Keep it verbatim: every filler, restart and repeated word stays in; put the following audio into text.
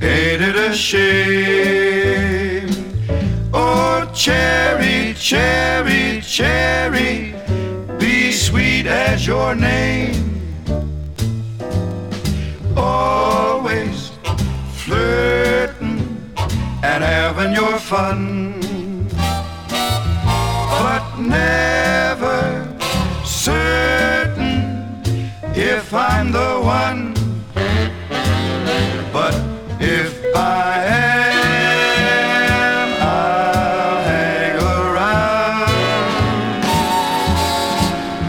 Ain't it a shame? Oh, cherry, cherry, cherry, be sweet as your name. Always flirting and having your fun, but never certain if I'm the one.